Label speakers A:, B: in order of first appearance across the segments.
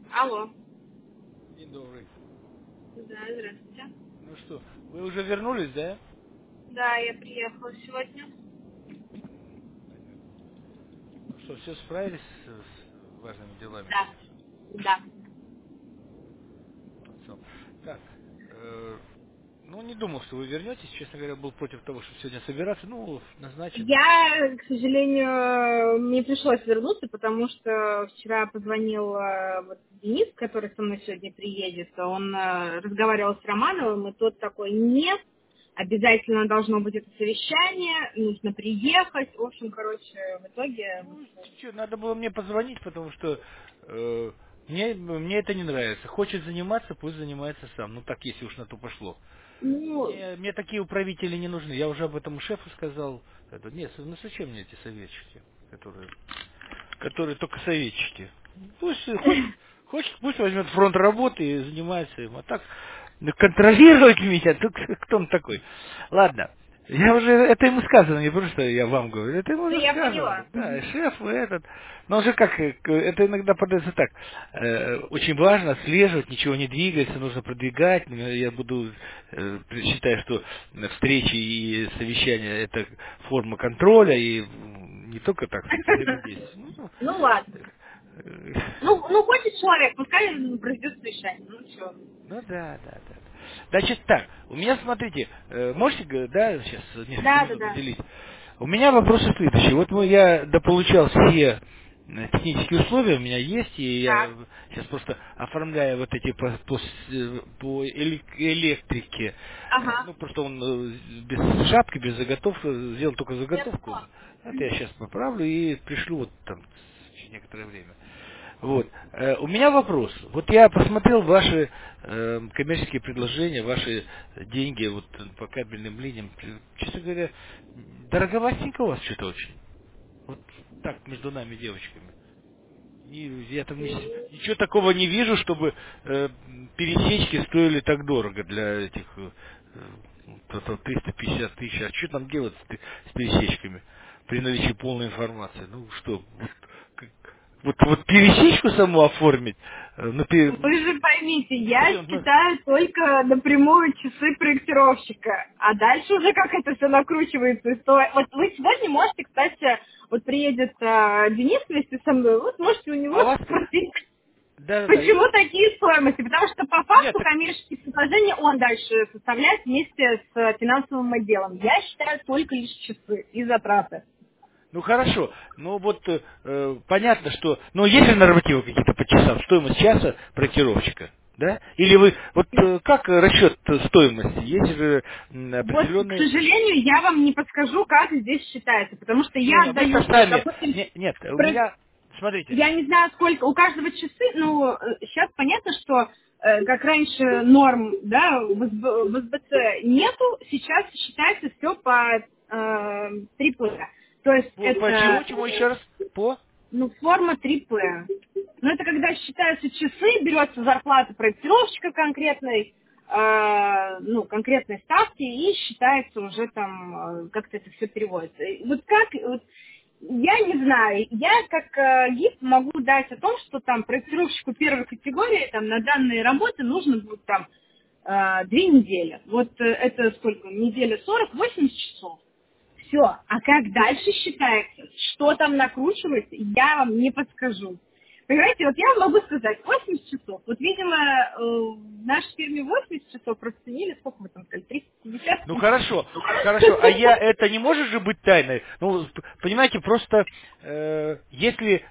A: Алло.
B: День добрый.
A: Да, здравствуйте.
B: Ну что, вы уже вернулись, да?
A: Да, я приехала сегодня.
B: Понятно. Ну что, все справились с важными делами
A: Да.
B: сейчас?
A: Да.
B: Молодцом. Так, ну не думал, что вы вернетесь. Честно говоря, был против того, чтобы сегодня собираться. Ну, назначено.
A: Я, к сожалению, мне пришлось вернуться, потому что вчера позвонил вот Денис, который со мной сегодня приедет. Он разговаривал с Романовым, и тот такой: нет, обязательно должно быть это совещание, нужно приехать. В общем, короче, в итоге...
B: Ну, чё, надо было мне позвонить, потому что мне это не нравится. Хочет заниматься, пусть занимается сам. Ну так, если уж на то пошло.
A: Ну,
B: Мне такие управители не нужны. Я уже об этом шефу сказал. Нет, ну зачем мне эти советчики, которые только советчики? Пусть хочет, пусть возьмет фронт работы и занимается им. А так контролировать меня, тут кто он такой? Ладно. Я уже, это ему сказано, не просто я вам говорю, это ему
A: ну,
B: уже
A: я
B: сказано.
A: поняла.
B: Да, и шеф, и этот. Но уже как, это иногда подается так. Очень важно отслеживать, ничего не двигается, нужно продвигать. Я буду, считаю, что встречи и совещания это форма контроля, и не только, так сказать, взаимодействие. Ну,
A: Ну ладно.
B: э,
A: Ну, хочет человек, пускай произведет совещание. Ну, что?
B: Ну да. Значит так, у меня, смотрите, можете, да, сейчас несколько
A: Да, да,
B: минут
A: да.
B: уделить? У меня вопросы следующие. Вот я дополучал все технические условия, у меня есть, и я
A: Так.
B: сейчас просто оформляю вот эти по электрике.
A: Ага.
B: Ну, просто он без шапки, без заготовки, сделал только
A: Я
B: заготовку.
A: поняла.
B: Это я сейчас поправлю и пришлю вот там через некоторое время. Вот. У меня вопрос. Вот я посмотрел ваши коммерческие предложения, ваши деньги вот по кабельным линиям. Честно говоря, дороговатенько у вас что-то очень. Вот так, между нами девочками. Я там ничего такого не вижу, чтобы пересечки стоили так дорого для этих 350 тысяч. А что там делать с пересечками при наличии полной информации? Ну что, вот пересечку саму оформить,
A: Вы же поймите, я
B: всё,
A: считаю только напрямую часы проектировщика, а дальше уже как это все накручивается. Вот вы сегодня можете, кстати, вот приедет Денис вместе со мной, вы сможете у него
B: а у вас,
A: спросить,
B: да,
A: почему такие стоимости. Потому что по
B: нет,
A: факту
B: так,
A: коммерческие предложения он дальше составляет вместе с финансовым отделом. Я считаю только лишь часы и затраты.
B: ну хорошо, ну вот понятно, что, но есть ли нормативы какие-то по часам, стоимость часа проектировщика, да? Или вы, вот как расчет стоимости, есть же
A: Вот, к
B: определенные,
A: созналению, я вам не подскажу, как здесь считается, потому что я
B: не, вы
A: отдаю,
B: сами,
A: допустим,
B: нет, у
A: про-
B: меня, смотрите,
A: я не знаю, сколько, у каждого часы, ну, сейчас понятно, что как раньше норм, да, в СБЦ нету, сейчас считается все по 3П. То есть
B: по
A: это
B: чему еще раз, по?
A: ну, форма 3П. Но это когда считаются часы, берется зарплата проектировщика конкретной, ну, конкретной ставки, и считается уже там, как-то это все переводится. И вот как, вот, я не знаю, я как гид могу дать о том, что там проектировщику первой категории там на данные работы нужно будет там 2 недели. Вот это сколько? Неделя 40, 80 часов. Все. А как дальше считается, что там накручивается, я вам не подскажу. Понимаете, вот я вам могу сказать, 80 часов. Вот, видимо, в нашей фирме 80 часов расценили, сколько мы там сказали, 350?
B: Ну хорошо, а это не может же быть тайной. Ну, понимаете, просто если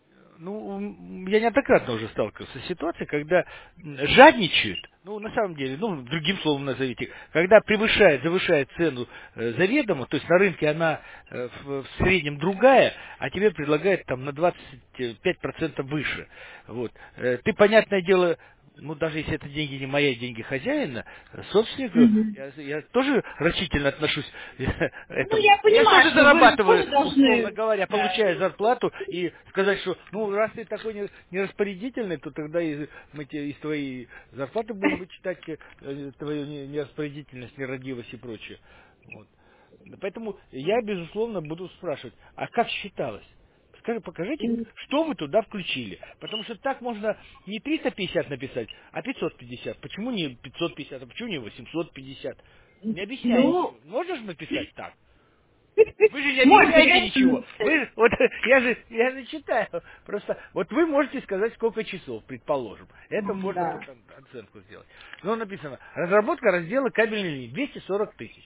B: я неоднократно уже сталкивался с ситуацией, когда жадничают, ну, на самом деле, ну, другим словом назовите, когда завышает цену заведомо, то есть на рынке она в среднем другая, а тебе предлагают там на 25% выше. Вот. Ты, понятное дело, ну, даже если это деньги не мои, а деньги хозяина, собственника,
A: Мгм.
B: я тоже рачительно отношусь к
A: Ну,
B: этому.
A: я
B: Я
A: понимаю,
B: тоже
A: что вы же
B: зарабатываю,
A: тоже
B: условно
A: должны...
B: говоря, получаю зарплату, и сказать, что, ну, раз ты такой нераспорядительный, то тогда мы тебе из твоей зарплаты будем вычитать твою нераспорядительность, нерадивость и прочее. Вот. Поэтому я, безусловно, буду спрашивать, а как считалось? Покажите, что вы туда включили. Потому что так можно не 350 написать, а 550. Почему не 550, а почему не 850? Не объясняй
A: Ну,
B: ничего. Можно же написать так? Вы же не
A: можно,
B: объясняете
A: конечно,
B: ничего.
A: написать.
B: Вы, вот, я же читаю. Просто, вот вы можете сказать, сколько часов, предположим. Это можно
A: Да.
B: вот оценку сделать. Но написано, разработка раздела кабельной линии 240 тысяч.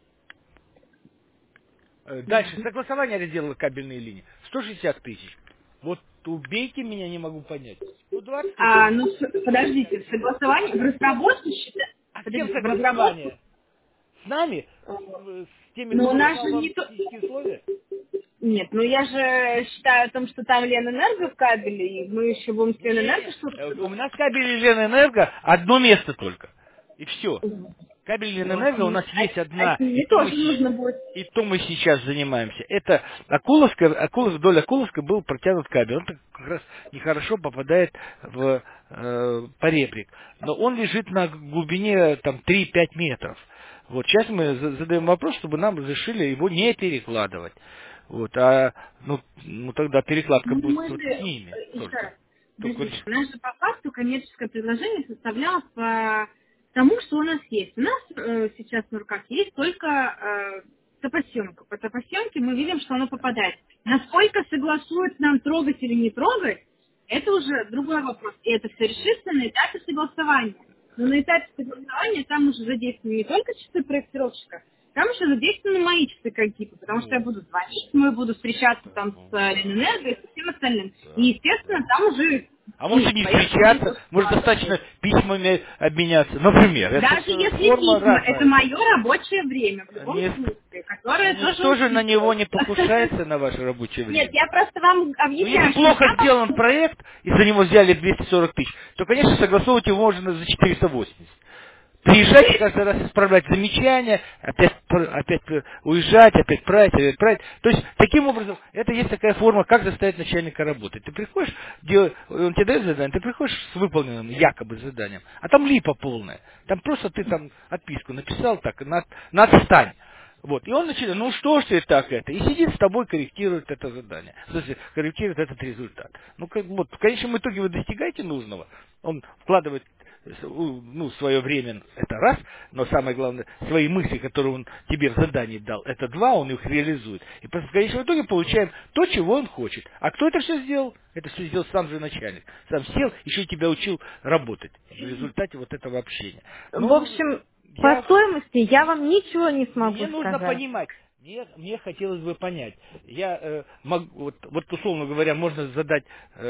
B: Дальше, согласование раздела кабельной линии 160 тысяч. Вот убейте меня, не могу понять. Ну, 20 тысяч
A: Ну,
B: это 160
A: подождите, в
B: тысяч.
A: согласовании, в разработку считать,
B: А с кем
A: подождите, в разработку,
B: согласование? С нами?
A: э,
B: С теми,
A: но у
B: кто
A: нас
B: писал
A: же
B: вам
A: не то...
B: технические условия?
A: Нет, ну я же считаю о том, что там Ленэнерго в кабеле, и мы еще будем с Ленэнерго
B: Не,
A: что-то
B: вот у
A: согласовать.
B: нас кабель Ленэнерго одно место только. И все. Кабель
A: Вот.
B: Ленэнерго у нас есть одна,
A: А мне тоже нужно будет.
B: и то мы сейчас занимаемся. Это вдоль Акуловска был протянут кабель. Он как раз нехорошо попадает в поребрик. Но он лежит на глубине там 3-5 метров. Вот сейчас мы задаем вопрос, чтобы нам разрешили его не перекладывать. Вот, ну тогда перекладка
A: Ну,
B: будет
A: мы же,
B: вот с ними
A: еще
B: только.
A: раз,
B: Только
A: подождите, у нас же по факту коммерческое предложение составлялось по тому, что у нас есть. У нас сейчас на руках есть только топосъемка. По топосъемке мы видим, что оно попадает. Насколько согласуют нам трогать или не трогать, это уже другой вопрос. И это все решится на этапе согласования. Но на этапе согласования там уже задействованы не только часы проектировщика, там еще задействованы мои часы какие-то, потому что я
B: ну,
A: буду звонить, мы буду встречаться
B: да,
A: там с
B: ну, да,
A: Ленэнерго и со всем остальным. И,
B: да,
A: естественно,
B: да.
A: там уже
B: А может
A: ну,
B: и не
A: своя студия
B: встречаться,
A: тоже
B: может
A: складывается.
B: достаточно письмами обменяться, например. Это
A: Даже
B: ж
A: если
B: форма
A: письма, это
B: разная.
A: мое рабочее время, в любом
B: Не-
A: смысле, которое тоже
B: Никто же на него не
A: учитывается.
B: покушается на ваше рабочее
A: Нет,
B: время.
A: я просто вам
B: Но если
A: объясняю, что
B: плохо
A: я
B: сделан проект, и за него взяли 240 тысяч, то, конечно, согласовывать его можно за 480. Приезжать и каждый раз исправлять замечания, опять уезжать, опять править. То есть, таким образом, это есть такая форма, как заставить начальника работать. Ты приходишь, он тебе дает задание, ты приходишь с выполненным якобы заданием, а там липа полная. Там просто ты там отписку написал так, на отстань. Вот. И он начинает, ну что ж ты так это? И сидит с тобой, корректирует это задание. В смысле, корректирует этот результат. Ну, вот, в конечном итоге вы достигаете нужного. Он вкладывает свое время, это раз, но самое главное, свои мысли, которые он тебе в задании дал, это два, он их реализует. И в конечном итоге получаем то, чего он хочет. А кто это все сделал? Это все сделал сам же начальник. Сам сел, еще и тебя учил работать в результате вот этого общения.
A: В
B: Ну,
A: общем, по
B: я
A: стоимости я вам ничего не смогу
B: мне нужно
A: сказать.
B: понимать. Мне хотелось бы понять. Я вот условно говоря, можно задать,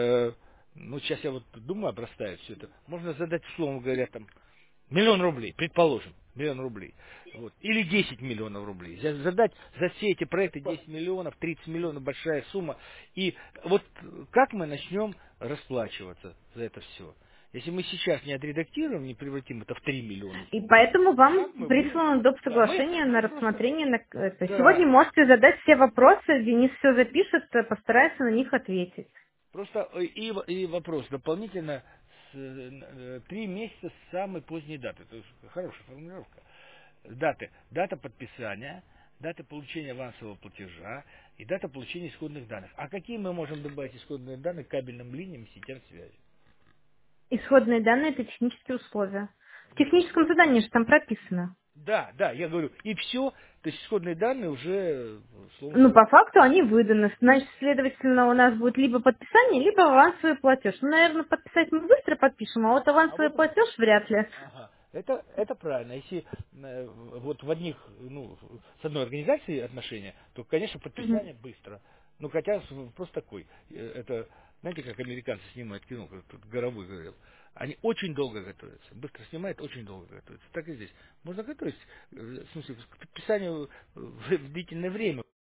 B: ну сейчас я вот думаю, обрастаю все это. Можно задать, условно говоря, там 1 000 000 рублей, предположим, 1 000 000 рублей. Вот. Или 10 миллионов рублей. Задать за все эти проекты 10 миллионов, 30 миллионов, большая сумма. И вот как мы начнем расплачиваться за это все? Если мы сейчас не отредактируем, не превратим это в 3 миллиона
A: И
B: сумму,
A: поэтому вам
B: как мы будем?
A: прислано доп.
B: Да,
A: Соглашение на
B: мы просто...
A: рассмотрение. Сегодня
B: Да.
A: можете задать все вопросы, Денис все запишет, постарается на них ответить.
B: Просто и вопрос дополнительно 3 месяца с самой поздней даты. То есть хорошая формулировка. Дата подписания, дата получения авансового платежа и дата получения исходных данных. А какие мы можем добавить исходные данные к кабельным линиям и сетям связи?
A: Исходные данные– это технические условия. В техническом задании же там прописано.
B: Да, я говорю, и все, то есть исходные данные уже, условно
A: Ну,
B: говоря.
A: по факту они выданы. Значит, следовательно, у нас будет либо подписание, либо авансовый платеж. Ну, наверное, подписать мы быстро подпишем, а вот
B: А
A: авансовый
B: вот
A: платеж вряд ли.
B: ага. Это правильно. Если вот в одних, с одной организацией отношения, то, конечно,
A: Мгм.
B: подписание быстро. Ну, хотя вопрос такой. Это, знаете, как американцы снимают кино, как тут Горовой говорил. Они очень долго готовятся. Быстро снимают, очень долго готовятся. Так и здесь. Можно готовить, в смысле, к подписанию в длительное время.